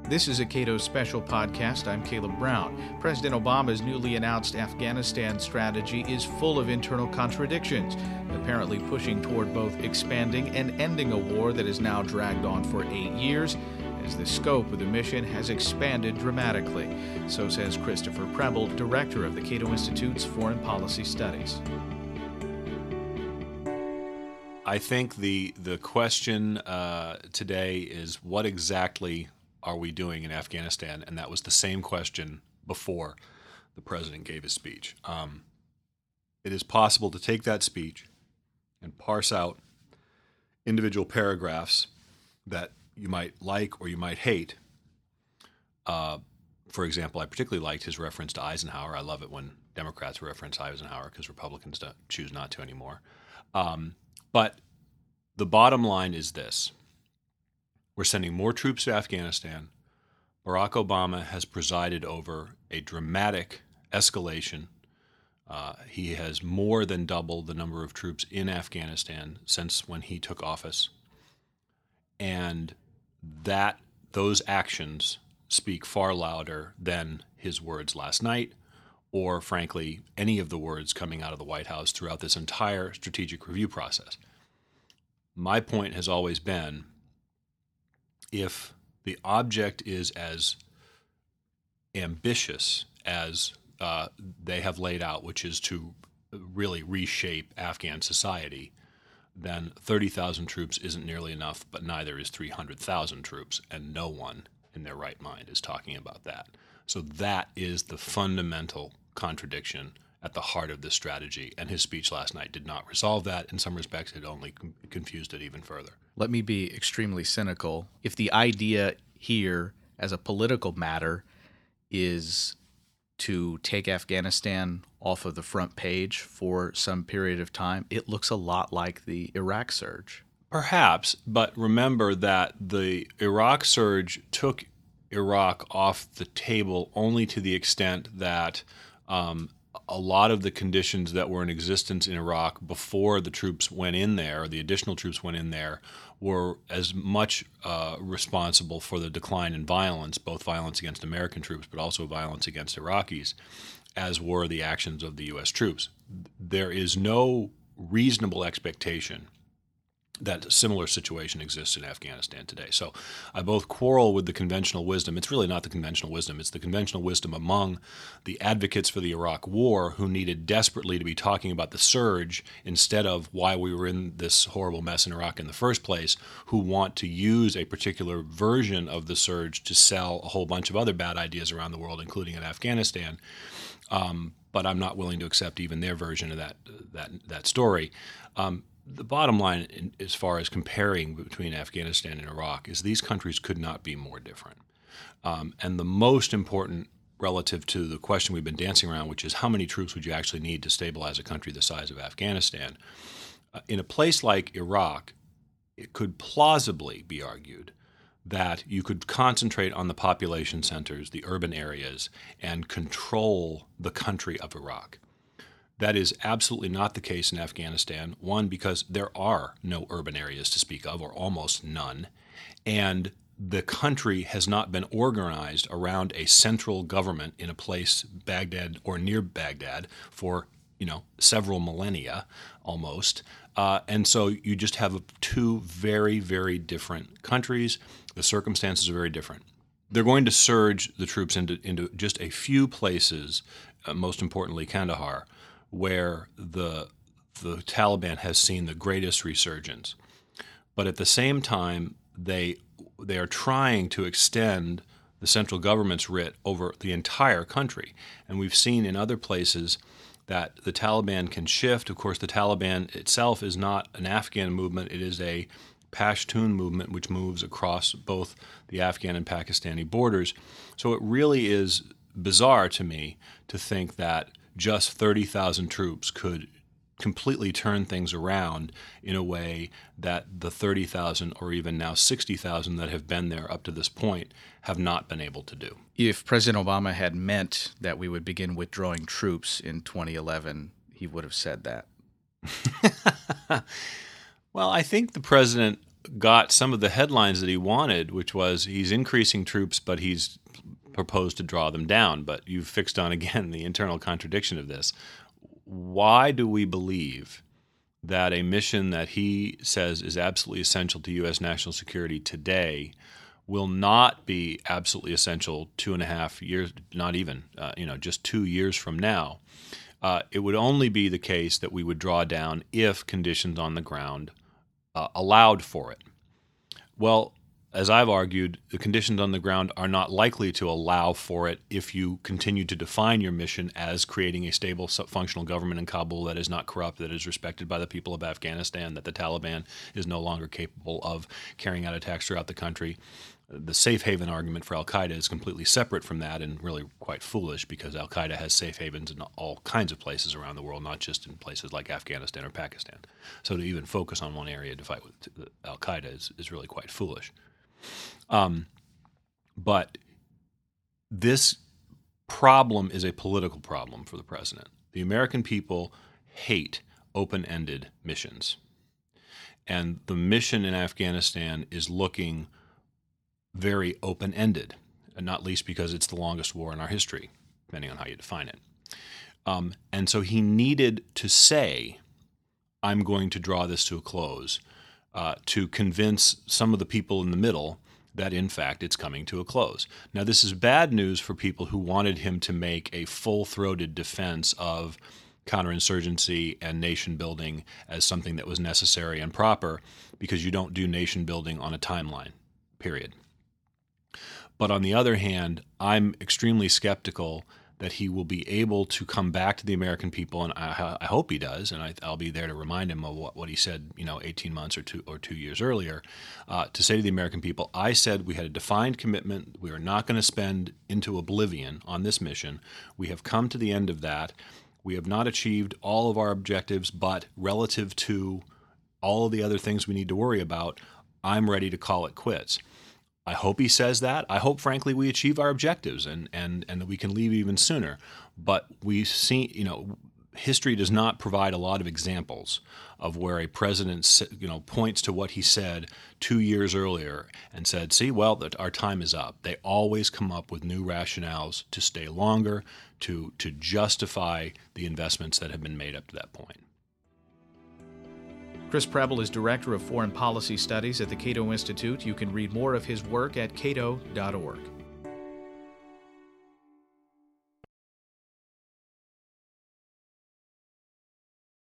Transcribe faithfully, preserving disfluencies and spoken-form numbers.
This is a Cato Special podcast. I'm Caleb Brown. President Obama's newly announced Afghanistan strategy is full of internal contradictions, apparently pushing toward both expanding and ending a war that has now dragged on for eight years, as the scope of the mission has expanded dramatically. So says Christopher Preble, director of the Cato Institute's Foreign Policy Studies. I think the the question uh, today is what exactly are we doing in Afghanistan? And that was the same question before the president gave his speech. Um, it is possible to take that speech and parse out individual paragraphs that you might like or you might hate. Uh, for example, I particularly liked his reference to Eisenhower. I love it when Democrats reference Eisenhower because Republicans don't choose not to anymore. Um, but the bottom line is this. We're sending more troops to Afghanistan. Barack Obama has presided over a dramatic escalation. Uh, he has more than doubled the number of troops in Afghanistan since when he took office. And that those actions speak far louder than his words last night, or frankly, any of the words coming out of the White House throughout this entire strategic review process. My point has always been, if the object is as ambitious as uh, they have laid out, which is to really reshape Afghan society, then thirty thousand troops isn't nearly enough, but neither is three hundred thousand troops, and no one in their right mind is talking about that. So that is the fundamental contradiction at the heart of this strategy, and his speech last night did not resolve that. In some respects, it only com- confused it even further. Let me be extremely cynical. If the idea here as a political matter is to take Afghanistan off of the front page for some period of time, it looks a lot like the Iraq surge. Perhaps, but remember that the Iraq surge took Iraq off the table only to the extent that um, a lot of the conditions that were in existence in Iraq before the troops went in there, or the additional troops went in there, were as much uh, responsible for the decline in violence, both violence against American troops, but also violence against Iraqis, as were the actions of the U S troops. There is no reasonable expectation that a similar situation exists in Afghanistan today. So I both quarrel with the conventional wisdom. It's really not the conventional wisdom. It's the conventional wisdom among the advocates for the Iraq War who needed desperately to be talking about the surge instead of why we were in this horrible mess in Iraq in the first place, who want to use a particular version of the surge to sell a whole bunch of other bad ideas around the world, including in Afghanistan. Um, but I'm not willing to accept even their version of that that that story. Um, The bottom line, in, as far as comparing between Afghanistan and Iraq, is these countries could not be more different. Um, and the most important relative to the question we've been dancing around, which is how many troops would you actually need to stabilize a country the size of Afghanistan? Uh, in a place like Iraq, it could plausibly be argued that you could concentrate on the population centers, the urban areas, and control the country of Iraq. That is absolutely not the case in Afghanistan, one, because there are no urban areas to speak of, or almost none, and the country has not been organized around a central government in a place, Baghdad or near Baghdad, for you know several millennia almost, uh, and so you just have two very, very different countries. The circumstances are very different. They're going to surge the troops into, into just a few places, uh, most importantly Kandahar, where the the Taliban has seen the greatest resurgence. But at the same time, they they are trying to extend the central government's writ over the entire country. And we've seen in other places that the Taliban can shift. Of course, the Taliban itself is not an Afghan movement. It is a Pashtun movement which moves across both the Afghan and Pakistani borders. So it really is bizarre to me to think that just thirty thousand troops could completely turn things around in a way that the thirty thousand or even now sixty thousand that have been there up to this point have not been able to do. If President Obama had meant that we would begin withdrawing troops in twenty eleven, he would have said that. Well, I think the president got some of the headlines that he wanted, which was he's increasing troops, but he's proposed to draw them down. But you've fixed on, again, the internal contradiction of this. Why do we believe that a mission that he says is absolutely essential to U S national security today will not be absolutely essential two and a half years, not even, uh, you know, just two years from now? Uh, it would only be the case that we would draw down if conditions on the ground uh, allowed for it. Well, as I've argued, the conditions on the ground are not likely to allow for it if you continue to define your mission as creating a stable, functional government in Kabul that is not corrupt, that is respected by the people of Afghanistan, that the Taliban is no longer capable of carrying out attacks throughout the country. The safe haven argument for al-Qaeda is completely separate from that and really quite foolish, because al-Qaeda has safe havens in all kinds of places around the world, not just in places like Afghanistan or Pakistan. So to even focus on one area to fight with al-Qaeda is, is really quite foolish. Um, but this problem is a political problem for the president. The American people hate open-ended missions. And the mission in Afghanistan is looking very open-ended, and not least because it's the longest war in our history, depending on how you define it. Um, and so he needed to say, I'm going to draw this to a close, uh, to convince some of the people in the middle that, in fact, it's coming to a close. Now, this is bad news for people who wanted him to make a full-throated defense of counterinsurgency and nation building as something that was necessary and proper, because you don't do nation building on a timeline, period. But on the other hand, I'm extremely skeptical that he will be able to come back to the American people, and I, I hope he does, and I, I'll be there to remind him of what, what he said, you know, eighteen months or two or two years earlier, uh, to say to the American people, I said we had a defined commitment. We are not going to spend into oblivion on this mission. We have come to the end of that. We have not achieved all of our objectives, but relative to all of the other things we need to worry about, I'm ready to call it quits. I hope he says that. I hope, frankly, we achieve our objectives and, and, and that we can leave even sooner. But we see, you know, history does not provide a lot of examples of where a president, you know, points to what he said two years earlier and said, see, well, that our time is up. They always come up with new rationales to stay longer, to, to justify the investments that have been made up to that point. Chris Preble is Director of Foreign Policy Studies at the Cato Institute. You can read more of his work at cato dot org.